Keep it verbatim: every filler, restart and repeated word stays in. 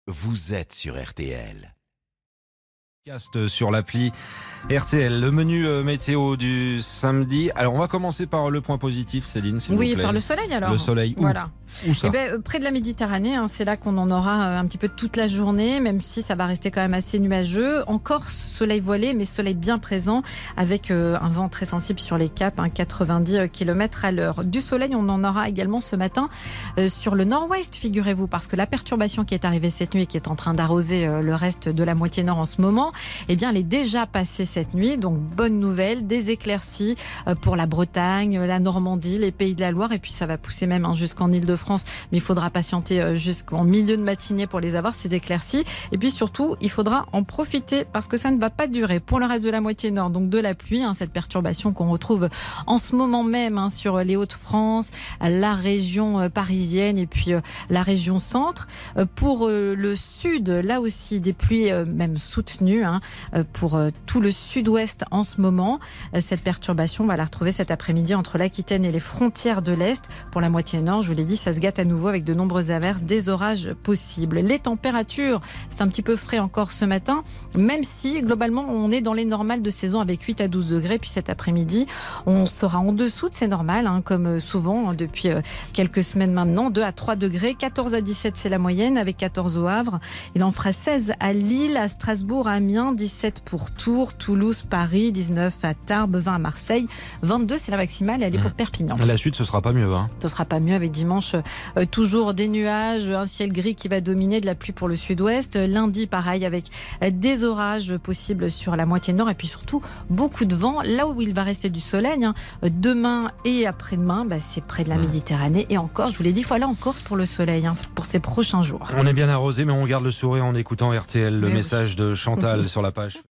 Vous êtes sur R T L. Podcast sur l'appli R T L. Le menu euh, météo du samedi. Alors on va commencer par le point positif, Céline, s'il Oui, vous plaît. par le soleil alors. Le soleil, où, voilà. où ça Eh ben, euh, près de la Méditerranée, hein, c'est là qu'on en aura euh, un petit peu toute la journée, même si ça va rester quand même assez nuageux. En Corse, soleil voilé, mais soleil bien présent, avec euh, un vent très sensible sur les caps, hein, quatre-vingt-dix kilomètres à l'heure. Du soleil, on en aura également ce matin euh, sur le nord-ouest, figurez-vous, parce que la perturbation qui est arrivée cette nuit et qui est en train d'arroser euh, le reste de la moitié nord en ce moment, eh bien, elle est déjà passée cette nuit. Donc, bonne nouvelle, des éclaircies euh, pour la Bretagne, la Normandie, les Pays de la Loire, et puis ça va pousser même hein, jusqu'en Île-de-France, mais il faudra patienter euh, jusqu'en milieu de matinée pour les avoir, ces éclaircies. Et puis surtout, il faudra en profiter parce que ça ne va pas durer pour le reste de la moitié nord, donc de la pluie, hein, cette perturbation qu'on retrouve en ce moment même hein, sur les Hauts-de-France, la région euh, parisienne et puis euh, la région centre. Euh, pour euh, le sud, là aussi, des pluies euh, même soutenues hein, euh, pour euh, tout le sud-ouest en ce moment. Euh, cette perturbation, on va la retrouver cet après-midi entre l'Aquitaine et les frontières de l'Est. Pour la moitié nord, je vous l'ai dit, ça se gâte à nouveau avec de nombreuses averses, des orages possibles. Les températures, c'est un petit peu frais encore ce matin, même si globalement on est dans les normales de saison avec huit à douze degrés. Puis cet après-midi, on sera en dessous de ces normales, hein, comme souvent hein, depuis euh, quelques semaines maintenant, deux à trois degrés, quatorze à dix-sept c'est la moyenne, avec quatorze au Havre. Il en fera seize à Lille, à Strasbourg, à Amiens, dix-sept pour Tours, Toulouse, Paris, dix-neuf à Tarbes, vingt à Marseille, vingt-deux c'est la maximale et elle est pour Perpignan. La suite, ce sera pas mieux. Hein. Ce sera pas mieux avec dimanche euh, toujours des nuages, un ciel gris qui va dominer, de la pluie pour le sud-ouest. Lundi, pareil, avec des orages possibles sur la moitié nord et puis surtout beaucoup de vent. Là où il va rester du soleil, hein, demain et après-demain, bah, c'est près de la Méditerranée. Et encore, je vous l'ai dit, il faut aller en Corse pour le soleil, hein, pour ces prochains jours. On est bien arrosé, mais on garde le sourire en écoutant R T L, le Mais message oui. de Chantal sur la page.